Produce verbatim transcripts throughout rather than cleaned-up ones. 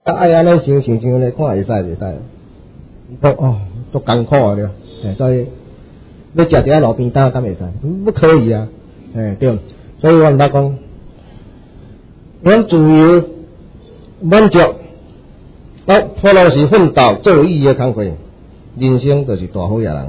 啊，爱安尼想想想咧，看会使袂使？伊讲哦，足艰苦啊了，哎，所以要食一下路边摊敢袂使？不可以啊，哎对，所以我毋捌讲，阮自由满足，啊，普罗是奋斗做有意义的工课，人生就是大好野人。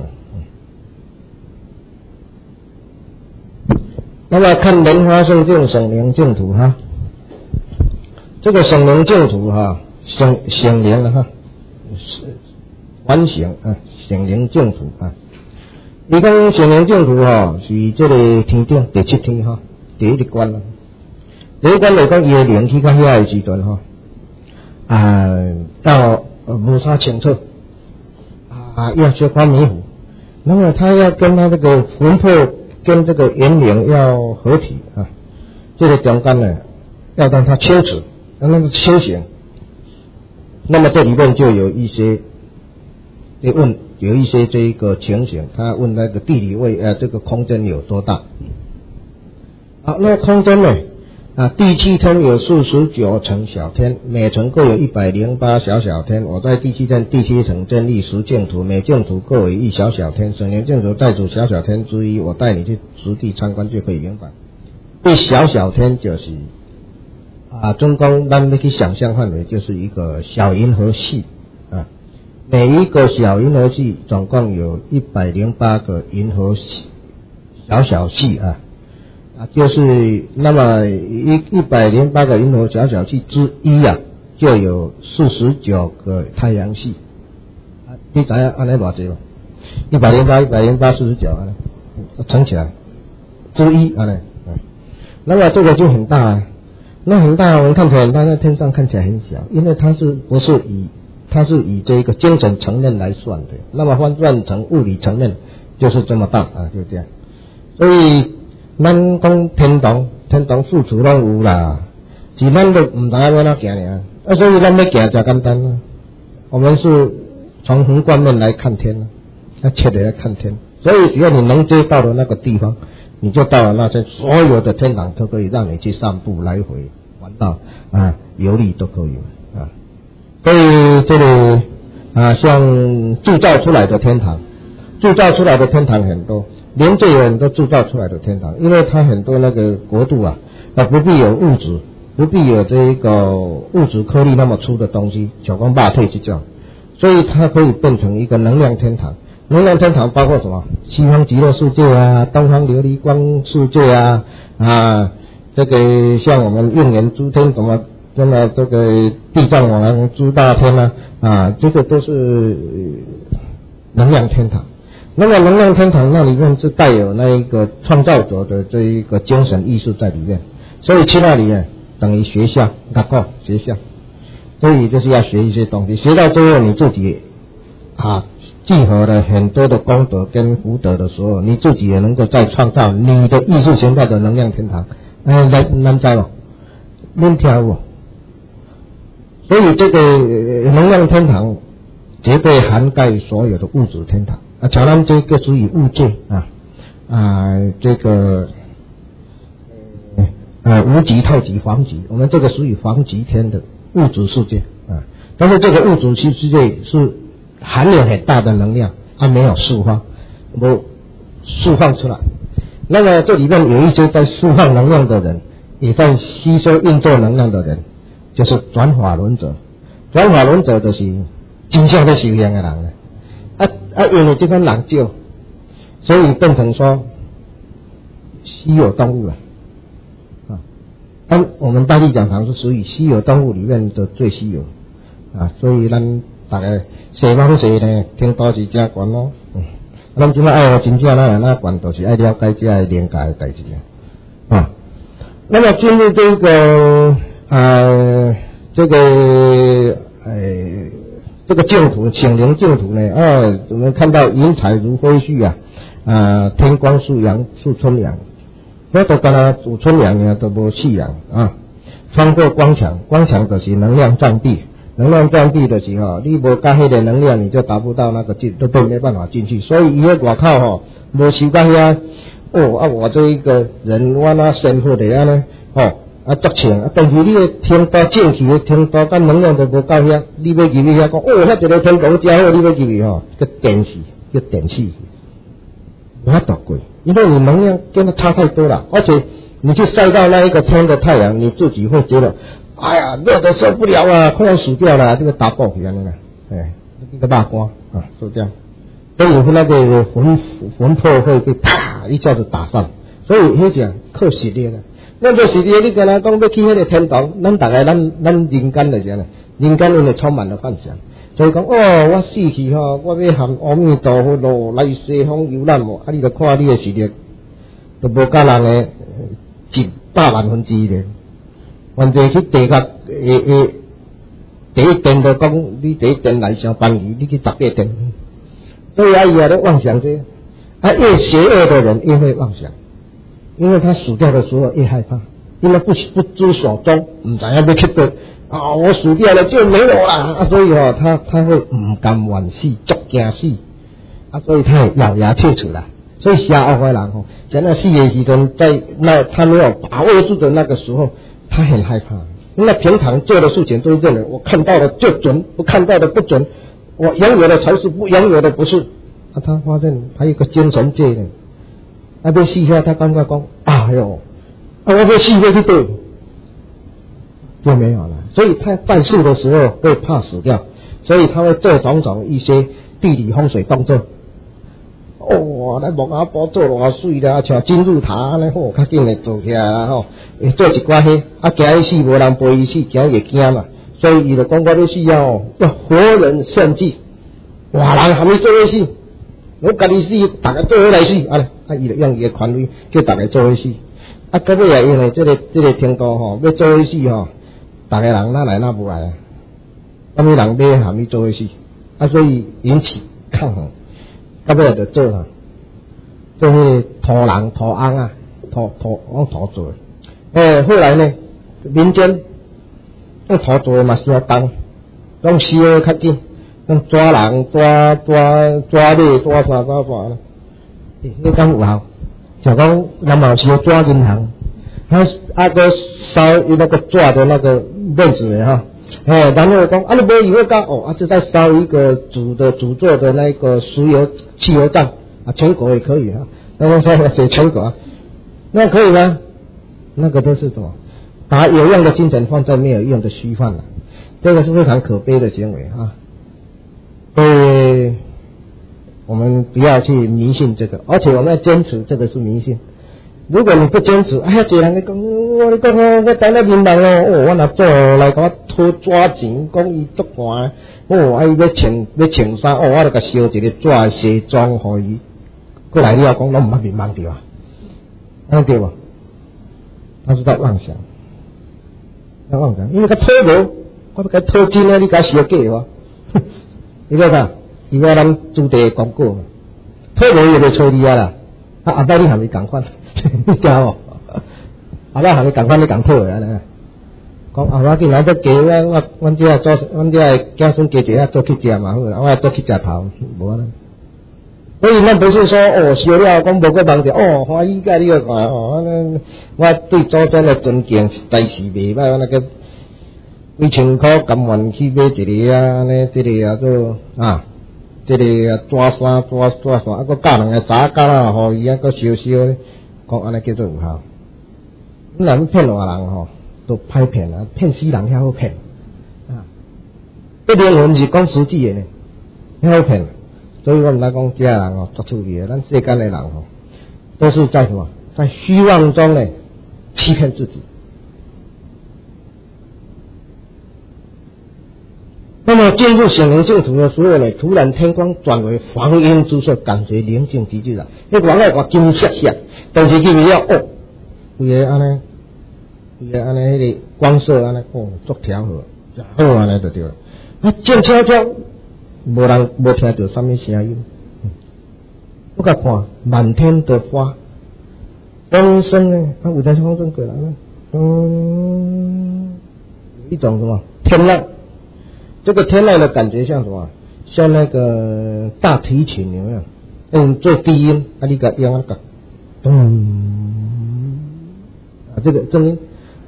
那么看莲花圣境省灵净土哈，这个省灵净土哈，省省灵了哈，完省啊，省灵净土啊。伊讲省灵净土哈，是这个天顶第七天哈，第一个关啦。第一关来讲，伊的灵去到遐个时阵哈，啊，要无啥清楚，啊，要小可迷糊，那么他要跟他这个魂魄。跟这个元灵要合体啊，这个中间呢，要让它清楚，让它清醒。那么这里面就有一些，你问有一些这个情形，他问那个地理位呃这个空间有多大？好，那空间呢？啊，第七天有四十九层小天，每层各有一百零八小小天。我在第七天第七层建立十净土，每净土各为一小小天。省灵净土在主小小天之一，我带你去实地参观就可以明白。一小小天就是啊，总共咱们去想象范围就是一个小银河系啊，每一个小银河系总共有一百零八个银河系小小系啊。啊，就是那么一一百零八个银河小小系之一啊，就有四十九个太阳系。啊，你知影安尼偌济无？一百零八、一百零八、四十九安尼，乘起来之一安尼。那么这个就很大啊，那很大，我们看起来很大，在天上看起来很小，因为它是不是以它是以这个精神层面来算的？那么换算成物理层面就是这么大啊，就这样。所以。咱讲天堂，天堂处处拢有啦，是咱都唔知要怎行尔。啊，所以咱要行就简单啦。我们是从宏观面来看天啦，要切的来看天。所以只要你能接到的那个地方，你就到了那些所有的天堂都可以让你去散步、来回玩到啊，游历都可以啊。所以这里啊，像铸造出来的天堂，铸造出来的天堂很多。连这有很多铸造出来的天堂，因为它很多那个国度啊，它不必有物质，不必有这个物质颗粒那么粗的东西，小光霸退去叫，所以它可以变成一个能量天堂。能量天堂包括什么？西方极乐世界啊，东方琉璃光世界啊，啊，这个像我们应元诸天什么，那么这个地藏王诸大天啊，啊，这个都是能量天堂。那么能量天堂那里面是带有那一个创造者的这一个精神意识在里面，所以去那里啊等于学校，学校学校，所以就是要学一些东西，学到最后你自己啊集合了很多的功德跟福德的时候，你自己也能够再创造你的意识形态的能量天堂。哎，咱咱知哦，恁听有？所以这个能量天堂绝对涵盖所有的物质天堂。啊，乔咱这个属于物界啊啊，这个呃呃无极、太极、黄极，我们这个属于黄极天的物质世界啊。但是这个物质世界是含有很大的能量，它没有释放，不释放出来。那么这里面有一些在释放能量的人，也在吸收运作能量的人，就是转法轮者。转法轮者就是真正在修行的人啊。啊啊，因为这份人少，所以变成说稀有动物了啊。但我们大地讲堂是属于稀有动物里面的最稀有啊，所以咱大概西方世呢，听多是真悬咯。嗯，咱即摆爱真正那那悬，就是爱了解这个灵界的代志啊。那么进入这个呃这个呃。这个净土，显灵净土呢，啊，我们看到云彩如飞絮啊，啊，天光素阳素春阳，那都跟他主春阳呢都无夕阳啊。穿过光墙，光墙就是能量障壁，能量障壁就是吼，你无加迄个能量，你就达不到那个进，都都没办法进去。所以伊个外口吼，无修到遐，哦啊，我这一个人我那身负的安尼，吼啊足强啊，但是你个天道正气的天道，甲能量都无够遐，你要入去遐讲，哦，遐一个天堂真好，你要入去吼，叫电死，叫电死，无法度过，因为你能量跟它差太多了，而且你去晒到那一个天的太阳，你自己会觉得，哎呀，热得受不了啊，快要死掉了，这个打爆起来了，哎，这个大光啊，受掉，所以那个魂魂魄会被啪一下子打散，所以迄讲靠实力的。咱做实力，你跟他讲要去迄个天堂，咱大概咱咱人间来讲呢，人间因为充满了幻想，所以讲哦，我死去吼，我要含阿弥陀佛咯来西方游览哦，啊，你著看你的实力，都无甲人的一百万分之一咧。反正去地甲诶诶，第一殿就讲你第一殿来上班仪，你去十八殿，所以啊，伊也咧妄想这，啊，越邪恶的人越会妄想。因为他死掉的时候越害怕，因为不不知所踪，唔知要要去到啊，我死掉了就没有啦，啊，所以哦，他他会唔甘愿死，足惊死，啊，所以他也咬牙切齿啦。所以邪恶的人哦，在那死的时阵，在那他没有把握住的那个时候，他很害怕。因为平常做的事情都认为我看到的就准，不看到的不准，我拥有的才是，不拥有的不是。啊，他发现还有一个精神界呢。啊，要死遐，他感觉讲，哎呦，啊，我要死要去对，就没有了。所以他在世的时候会怕死掉，所以他会做种种一些地理风水动作。哦，咱木阿婆做偌水啦，像金字塔安尼好，较紧诶做起来啦吼，会做一寡迄，啊，惊伊死无人陪伊死，惊伊会惊嘛。所以伊就讲我要死哦，要活人献祭，活人还没做伙死。我家己死，大家做伙来死，啊，啊，伊就用伊的权威叫大家做伙死，啊，到尾也因为这个这个天道吼，要做伙死吼，大家人哪来哪不来啊？什么人要含伊做伙死，啊，所以引起抗衡，到尾就做啦，做迄土人土翁啊，土土用土做的，诶，后来呢，民间用土做的嘛是要重，用烧的较紧。用抓人、抓抓抓马、抓啥抓啥啦，你讲有效？像讲南毛是抓银行，他啊个烧那个抓的那个面子的哈，哎，然后讲啊你没以为讲哦啊就在烧一个主的主做的那个石油汽油站啊，全国也可以啊，那个烧写全国啊，那可以吗？那个都是什么？把有用的精神放在没有用的虚幻了，这个是非常可悲的行为啊。所以我们不要去迷信这个，而且我们要坚持这个是迷信。如果你不坚持，哎呀，这人你讲，我你讲我我等了民人哦，哦，我若做来给我偷抓钱，讲伊足寒，哦，啊伊要穿要穿衫，哦，我就甲烧一个纸西装互伊，过来了讲，拢唔捌面盲掉啊，安对无？他是在妄想，在妄想，因为他偷无，我都甲偷真啊，你甲烧假哇。你看看，伊要咱主题广告，退无又袂找你啊啦，啊后摆你还没共款，你惊无？后摆还没共款，你共退啊啦。讲后摆紧来再加我我阮遮做，阮遮子孙加一下做去食嘛好啦，我做去食头，无啊啦。所以咱不是说哦烧了讲无个忘掉，哦欢喜甲你个看哦，我对祖先的尊敬实在是袂歹，我那个。几千块甘愿去买一个啊，呢，这个啊个啊，这个啊抓衫抓抓啥，啊个教人个衫教啦，互伊啊个烧烧咧，讲安尼叫做有效。咱若要骗外人吼，都歹骗啊，骗死人遐好骗啊。这灵魂是讲实际的呢，遐好骗。所以我们来讲，这人哦，作出去，咱世间的人吼，都是在什么，在虚妄中呢欺骗自己。那么进入显灵净土的时候呢，突然天光转为黄阴之色，感觉宁静极致了。那光爱话金闪闪，但是入去了哦，规个安尼，规个安尼迄个光色安尼哦，足调和，好安尼就对了。啊，静悄悄，无人无听到什么声音。不甲看，满天的花，风声呢，它有点风声过来了，嗯，一种什么天籁。这个天籁的感觉像什么？像那个大提琴有没有？嗯，最低音，啊，你个用那个，咚，啊，这个声音，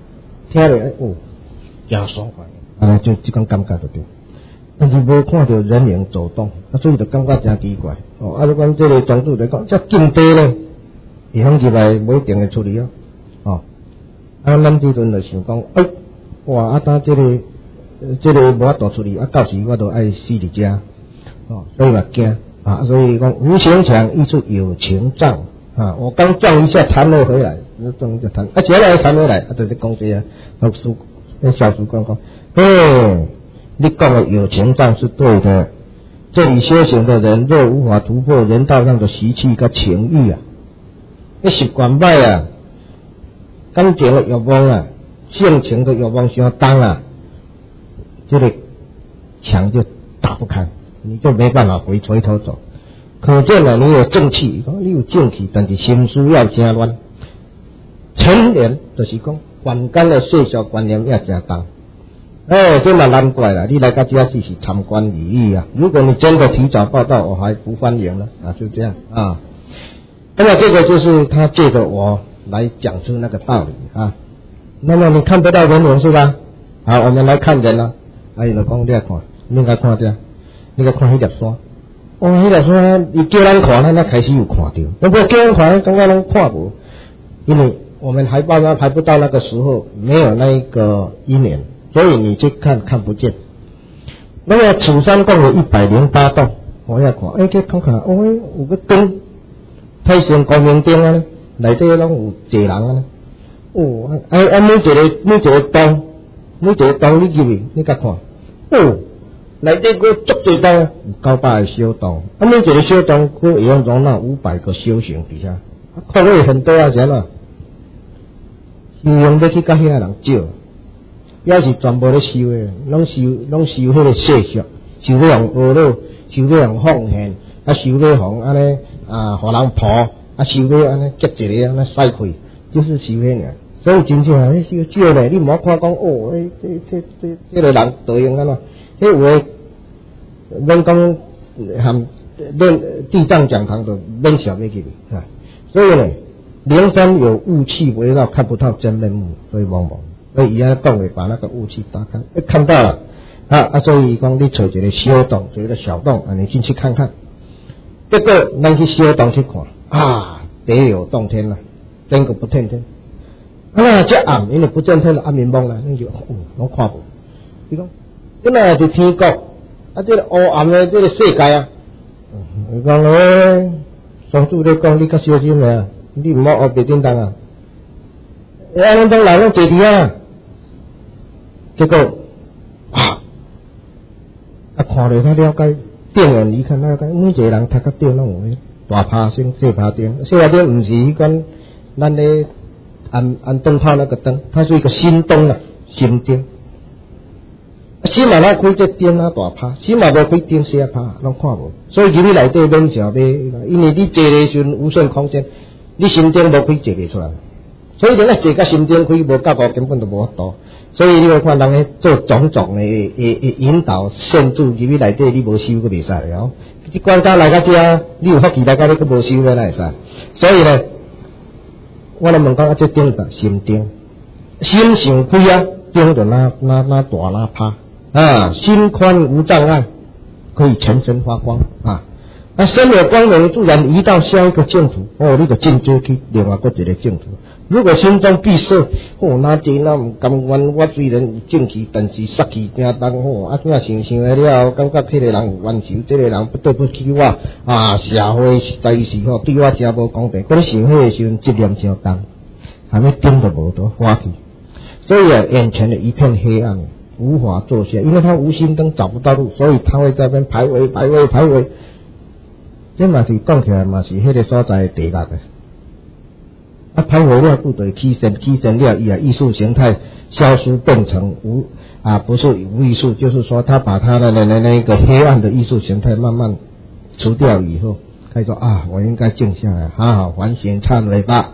听了哎哦，真爽快，啊，就这种感觉就对。但是无看到人影走动，啊，所以就感觉真奇怪。哦，啊，你讲这个庄主来讲，这境地咧，会响入来不一定会处理哦。哦，啊，咱这阵就想讲，哎，哇，啊，当这个，这个无法度处理，啊，到时我都爱死伫遮，哦，所以嘛惊啊，所以讲无形墙溢出有情障啊，我刚撞一下弹了回来，撞一下弹，啊，接下来弹回来，啊，就是讲这样，老师跟小主管讲，哎。你讲的有情障是对的，这里修行的人若无法突破人道上的习气跟情欲啊，你习惯歹啊，感情的欲望啊，性情的欲望相当啊，这个墙就打不开，你就没办法回回头走。可见了你有正气，你有正气，但是心思要真乱。成年就是讲凡间的细小观念要真重。哎，这嘛难怪了，你来到这只是参观而已啊！如果你真的提早报到，我还不欢迎了啊！就这样啊。那么这个就是他借着我来讲出那个道理啊。那么你看不到人影是吧？好，我们来看人了。哎，就讲你来看，你应该看这，你该看迄粒山。哦，迄粒山，你叫人看，咱才开始有看到。如果叫人看，刚刚拢看无，因为我们还报到还不到那个时候，没有那一个因缘。所以你去看看不见。那么楚山共有一百零八栋，我要看，哎，去看看，哦，有个灯，太上光明灯啊，内底拢有坐人啊，哦，哎哎，每一个每一个洞，每一个洞你入去，你甲看，哦，内底佫足侪洞，有九百个小洞，啊，每一个小洞佫会用容纳五百个修行底下，看位很多啊，是嘛？修行要去甲遐人少。也是全部咧修诶，拢修拢修迄个世俗，修要用恶路，修要用奉献，啊修要用安尼啊，互人抱，啊修要安尼接一个安尼甩开，就是修迄尔。所以真正啊，迄修少咧，你毋好看讲哦，迄迄迄迄迄个人道用安怎？迄有诶，咱讲含练地藏讲堂的免小要去啊。所以呢，灵山有雾气围绕，看不到真面目，所以茫茫。所以伊安讲会把那个雾气打开，一看到了啊啊，所以讲你找一个小洞，找一个小洞啊，你进去看看。结果咱去小洞去看啊，别有洞天了，真个不天天。啊，这暗，因为不见天的暗面蒙啦，你就哦，拢看无。伊讲，这哪是天国？啊，这个黑暗的这个世界啊。伊讲诶，上主咧讲，你较小心啊，你唔好学白叮当啊。诶，安尼种人拢坐伫啊。结果啊，啊看了他了解，电眼一看了解，每一个人读较顶拢有迄大趴星、小趴灯，小趴灯毋是迄款咱咧按按灯泡那个灯，它是一个心灯啊，心灯。心嘛咱开这灯啊大趴，心嘛无开灯小趴，拢看无。所以今日内底免想买，因为你坐的时阵无限空间，你心灯无开坐袂出来。所以你若坐甲心灯开无够高，根本就无法度。所以你会看人咧做种种的诶诶引导限制，入去内底你无修佫袂使哦。即关家来到遮，你有福气来到你佫无修咧，哪会使？所以呢，我来问讲啊，这灯的心灯，心想开啊，灯就那那那大那趴啊，心宽无障碍，可以全身发光啊。啊，身有光明，自然移到下一个净土哦，你就进阶去另外一个净土。如果心中闭塞，哦，那这那唔甘愿，我虽然有正气，但是杀气正重吼，啊，怎啊想想的了，感觉这个人有冤仇，这个人不对不起我啊，社会在时吼对我真无公平，我咧想迄个时阵责任真重，还没顶都无得花去，所以啊，眼前的一片黑暗，无法坐下，因为他无心灯找不到路，所以他会在那边徘徊徘徊徘徊。这嘛是讲起来嘛是迄个所在的地狱的。啊，徘徊了不得起身，起身了以后艺术形态消失变成无啊，不是无艺术，就是说他把他的那那那个黑暗的艺术形态慢慢除掉以后，他说啊，我应该静下来，好好反省忏悔吧。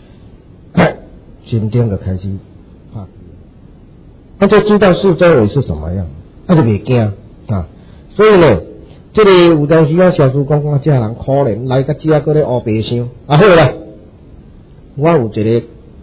心灯就开始啊，他就知道四周围是什么样，他就袂惊啊。所以呢，这个有当时啊，小叔讲讲，这人可怜来到这个咧乌白相，啊好啦。我有一个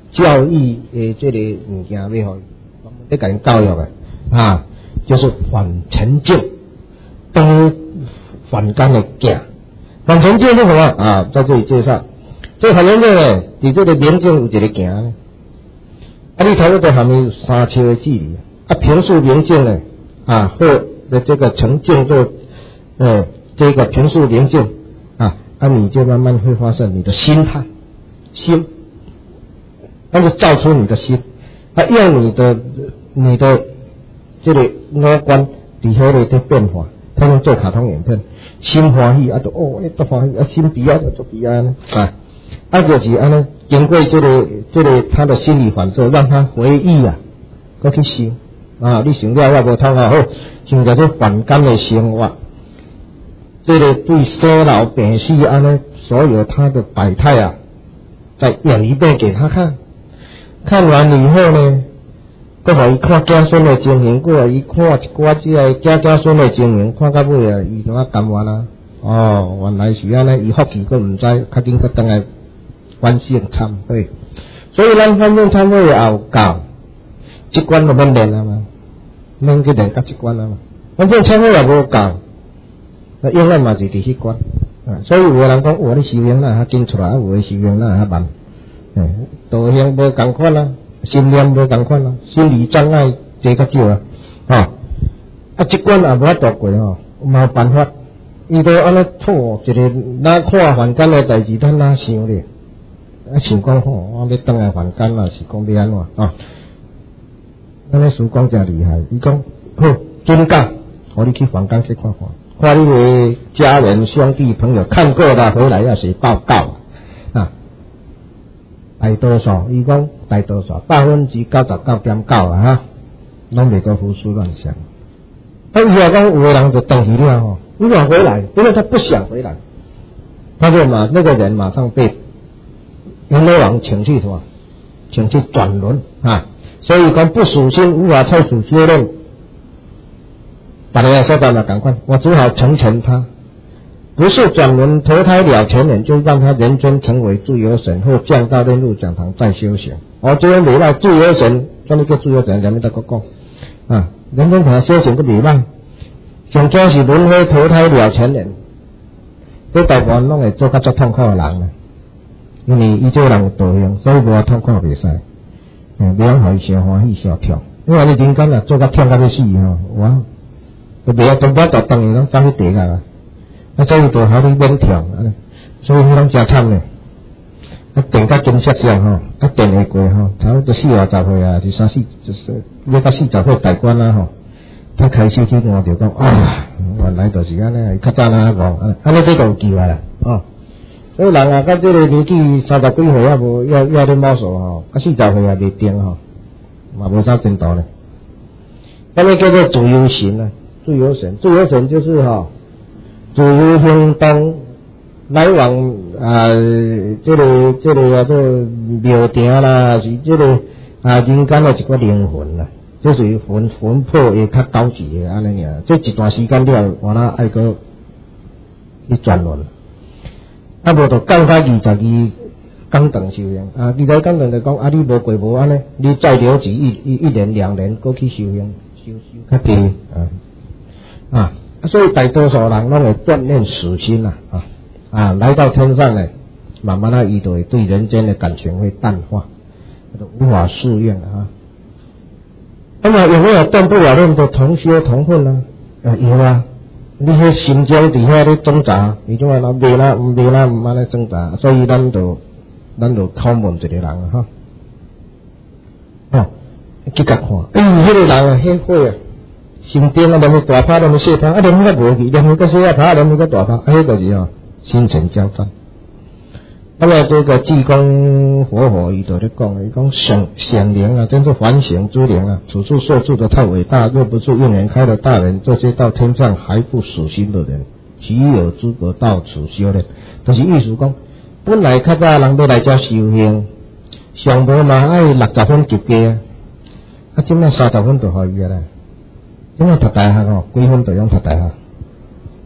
教育诶，这个物件要互在给人教育的啊，就是反沉静，当反间的行。反沉静是什么啊？在这里介绍，这反沉静呢，伫这个宁静有一个行呢，啊，你差不多还没有三尺的距离，啊，平素宁静呢，啊，或的这个沉静做，呃，这个平素宁静啊，啊，你就慢慢会发现你的心态，心，那就照出你的心，啊，用你的你的这个五官伫遐个在变化。他用做卡通影片，心欢喜啊，就哦，哎，都欢喜啊，心悲啊，就做悲啊，啊，啊，就是安尼，经过这个这个他的心理反射，让他回忆啊，搁去想啊，你想了也无通啊，好，像叫做凡间的生活，这个对生老病死安尼，所有他的百态啊，再演一遍给他看，看完了以后呢？搁互伊看子孙的情形，搁互伊看一寡即个子子孙的情形，看到尾啊，伊怎啊甘愿啊？哦，原来是安尼，伊福气搁毋知，较紧搁等来反省忏悔。所以咱反省忏悔后教，即关就免练啊嘛，免去练到即关啊嘛。反正忏悔也无教，那永远嘛是伫迄关。啊，所以有个人讲，哇，你修行哪较紧出来，有诶修行哪较慢。诶，道行无共款啊。心念无共款啊，心理障碍多较少啊，吼、哦，啊，即关也无法度过吼，嘛有办法，伊都安尼错一个，哪看凡间的代志，咱哪想咧？啊，想讲吼，我要转来凡间啦，是讲要安怎啊？咱咧师讲真厉害，伊讲好，真假，互你去凡间去看看，看你的家人、兄弟、朋友看过了回来要写报告啊。大多数，伊讲大多数百分之九十九点九啊哈，拢袂个胡思乱想。他以后讲有个人就等去了吼，如果回来，因为他不想回来，他就马那个人马上被阎罗王请去什么，请去转轮啊。所以讲不属心无法超属修炼，把人家说到了赶快，我只好成全他。不是转轮投胎了前人，就让他人间成为自由神，或降到炼入讲堂再修行。哦，这样礼拜自由神，怎么叫自由神？人们在讲讲啊，人间堂修行个礼拜，上加是轮回投胎了前人，这大部分拢会做较足痛苦的人啦，因为伊这个人有道行，所以无痛苦袂使，嗯，袂互伊小欢喜小跳，因为你人间啊做较痛到要死吼，哇，都袂都无得当伊拢走去地下啦。啊，所以就好你免跳，所以迄种真惨咧。啊，电甲金色上吼，啊电会过吼，差不多四外十岁啊，就三四就是要到四十岁大关啦吼。他开始去换着讲啊，原来就是安尼，较早那讲，安尼这都有机会啦，哦。所以人啊，到这个年纪三十几岁也无要要咧摸索吼，啊四十岁也未定吼，嘛无啥前途咧。那么叫做自由神啊，自由神，自由神就是吼。自由行动来往啊，这个这个叫做庙埕啦，是这个啊人间的一个灵魂啦，这是魂魂魄也较高级的安尼尔。这一段时间了，我那爱个去转轮，啊无就降到二十二工长修行啊，二十二工长就讲啊，你无过无安尼，你再留级一一一年两年，过去修行修修较低啊啊。所以大多数人拢会锻炼死心啦啊啊，来到天上呢，慢慢的伊就会对人间的感情会淡化，无法适应啊。那么有没有断不了那么多同修同混呢？啊有啊，你迄心中底下咧挣扎，伊种啊那袂啦唔袂啦唔安尼挣扎，所以咱就咱就拷问一个人啊哈，哦，去甲看，哎，迄个人啊，迄火啊。心中啊，连去大拍，连去小拍，啊，连去较无去，连去个小拍，连去个大拍，啊，迄就是哦，心神交战。那么这个济公活佛伊就咧讲，伊讲显显灵啊，真是反省之灵啊，此处受助的太伟大，若不是应缘开的大人，这些到天上还不死心的人，岂有资格到此修炼？就是意思讲，本来较早人要来遮修行，上无嘛爱六十分及格啊，啊，即摆三十分就可以啊啦。因为读大学哦，几分就用读大学，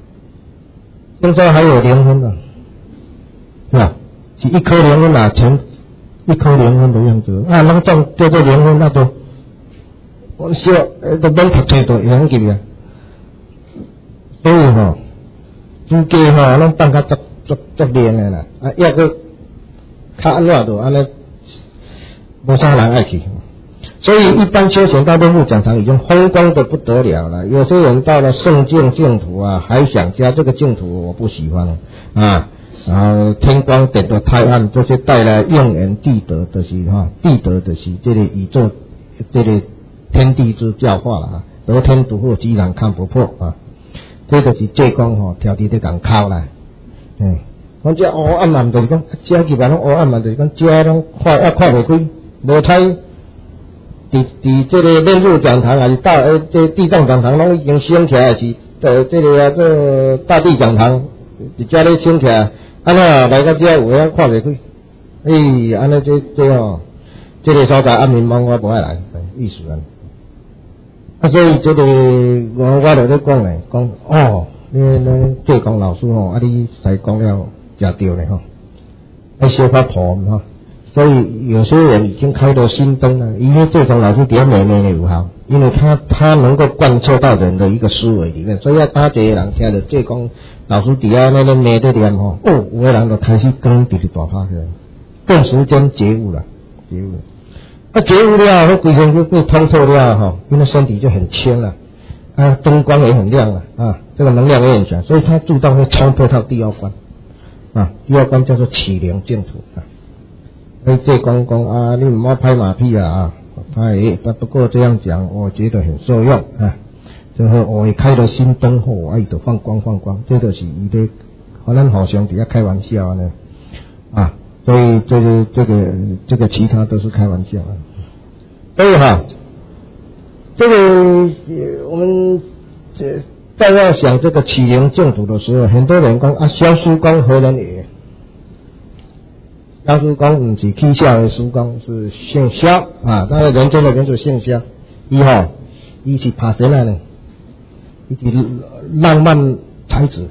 现在还有零分啊，是吧？是一科零分啊，前一颗灵魂的样子，啊，拢种叫做灵魂，那都我小呃都免读册都会晓记啊。所以吼，主家吼拢放较足足足练的啦，啊，抑个较安怎都安尼，无啥人爱去。所以一般修行到论入讲堂已经风光的不得了了。有些人到了圣境净土啊，还想加这个净土我不喜欢啊。然后天光点得太暗，这些带来应缘地德的是哈，地德的是这个宇宙这个天地之教化了啊。得天独厚，居然看不破啊。这就是济公吼，挑伫咧共哭啦。嗯，我这黑暗嘛，就是讲，遮基本拢黑暗嘛，就是讲遮拢看也看袂开，无太。伫伫这个炼入讲堂还是大呃这地藏讲堂拢已经升起来，是呃这个啊这大地讲堂伫遮咧升起来，安那来到遮有影看袂开，哎，安尼这这吼，这个所在暗迷茫我无爱来，意思啊。啊，所以这个我我就咧讲咧，讲哦，你你济公老师吼，啊你才讲了真对咧吼，要小可破吼。所以有些人已经开了心灯了，因为这种老师比较美美的有效，因为他他能够贯彻到人的一个思维里面，所以要大这些人听着这讲老师底下那个美的念吼，哦，有的人就开始跟直直大拍起来，顿时间觉悟了，觉悟了，啊觉悟了，那规身就被通透了哈，因为身体就很轻了，啊灯光也很亮了啊，这个能量也很强，所以他自动会冲破到第二关，啊第二关叫做启灵净土啊。所以这公公啊，你唔好拍马屁啊啊！他也他不过这样讲，我觉得很受用啊。就是我也开了新灯后，我伊就放光放光，这就是伊的，可能好像底下开玩笑呢啊。所以这个这个这个其他都是开玩笑啊。所以哈，这个我们这在要想这个启灵净土的时候，很多人讲啊，萧叔公何人也？萧叔公不是起孝的叔公，是姓萧啊，他的人间的名字姓萧。伊吼，伊是拍谁来呢？伊是浪漫才子，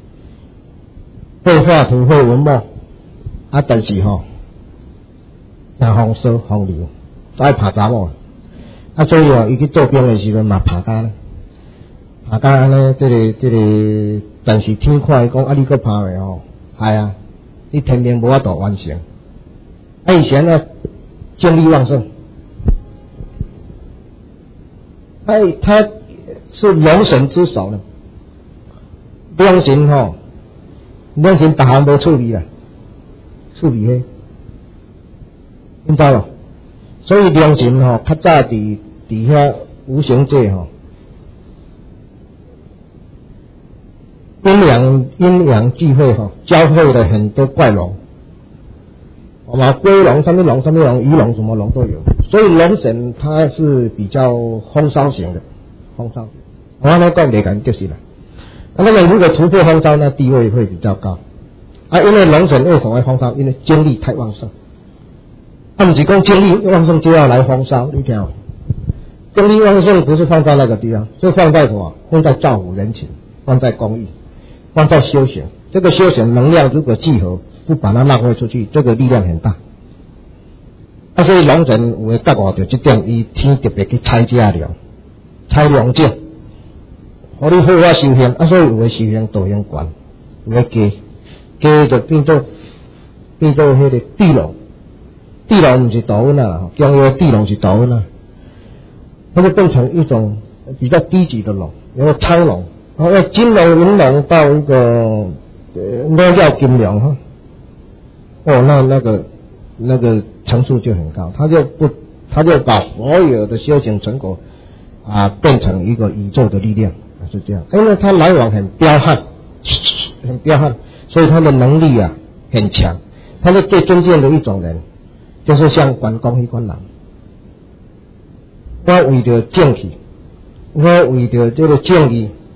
会画图会文墨，啊，但是吼，像风骚风流，爱拍查某，啊，所以哦，伊去做兵的时阵嘛拍家咧，拍家安尼，这个这个，但是天看伊讲啊，你搁拍的吼，系啊。你天命无法度完成，啊以前呢精力旺盛，他他是龙神之首呢，两神吼，两神别项无处理啦，处理嘿，你知无？所以两神吼，较早伫伫遐无形界吼。阴阳阴阳聚会哈，交汇了很多怪龙，我们龟龙、什么龙、什么龙、鱼龙、什么龙都有。所以龙神它是比较风骚型的，风骚型。我来讲这个就是了。那么如果突破风骚，那地位会比较高。啊，因为龙神为什么会风骚？因为精力太旺盛。他们只讲精力旺盛就要来风骚，你听哦。精力旺盛不是放在那个地方，是放在什么？放在造福人群，放在公益。放在修行，这个修行能量如果聚合，不把它浪费出去，这个力量很大。啊，所以龙神有诶觉悟到这点，伊天特别去采这了，采龙井，互你好好修行。啊，所以有诶修行道行悬，有诶加，加就变做变做迄个地龙，地龙不是大温啊，江油地龙是大温啊，它就变成一种比较低级的龙，有个苍龙。然后金龙、银龙到一个呃那叫金龙哈，哦，那那个那个层数就很高，他就不，他就把所有的修行成果啊变成一个宇宙的力量，是这样。因为他来往很彪悍，很彪悍，所以他的能力啊很强。他是最尊敬的一种人，就是像关公迄款人，我为着正气，我为着这个正义。